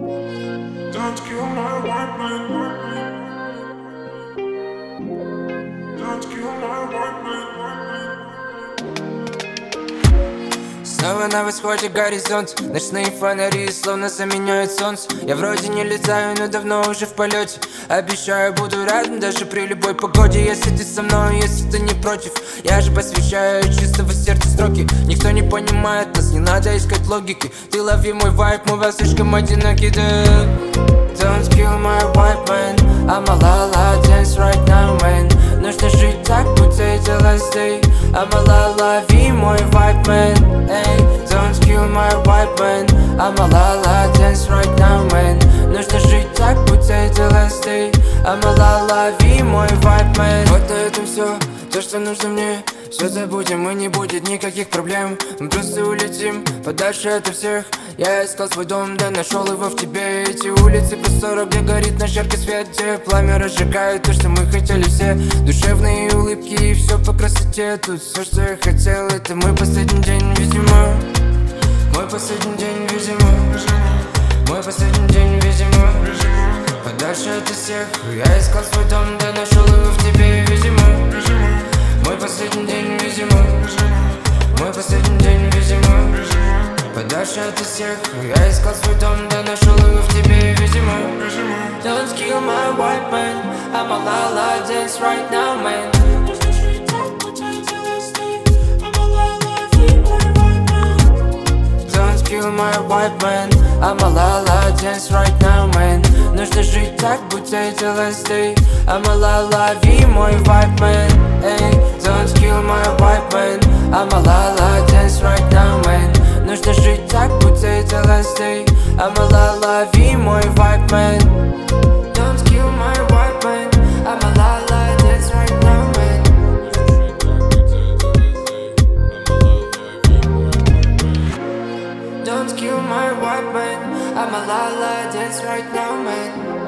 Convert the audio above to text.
Don't kill my white man. Don't kill my white man. Снова на восходе горизонт. Ночные фонари словно заменяют солнце. Я вроде не летаю, но давно уже в полете. Обещаю, буду рядом даже при любой погоде. Если ты со мной, если ты не против. Я же посвящаю чистого сердца строки. Никто не понимает нас, не надо искать логики. Ты лови мой вайб, мы вас слишком одиноки, да. Don't kill my white man. I'm a la-la, dance right now, man. Нужно жить так, будто это last day. I'm a la-la, лови мой vibe, man. Эй, don't kill my white man. I'm a la-la, dance right now, man. Нужно жить так, будто это last day. I'm a la-la, лови мой vibe, man. Вот на этом все, то, что нужно мне. Все забудем, и не будет никаких проблем. Мы просто улетим подальше от всех. Я искал свой дом, да нашел его в тебе. Эти улицы простора, где горит наш яркий свет, где пламя разжигает то, что мы хотели все. Душевные улыбки и все по красоте. Тут все, что я хотел, это мой последний день, видимо. Мой последний день, видимо. Мой последний день, видимо. Подальше от всех. Я искал свой дом, да нашел его в тебе, видимо. Мой последний день, видимо. Мой последний день, видимо. Подальше от всех. Я искал свой дом, да нашел его в тебе, видимо. Don't kill my white man. I'm a la-la, dance right now, man. Don't kill my white man. I'm a la-la, dance right now, man. Нужно жить так, будто это last day. I'm a la-la, лови мой vibe, man. Эй, don't kill my white man. I'm a la-la, dance right now, man. Нужно жить так, будто это last day. I'm a la-la, лови мой vibe, man. Don't kill my white man. I'm a la-la, dance right now, man. Don't kill my white man. I'm a la-la, dance right now, man.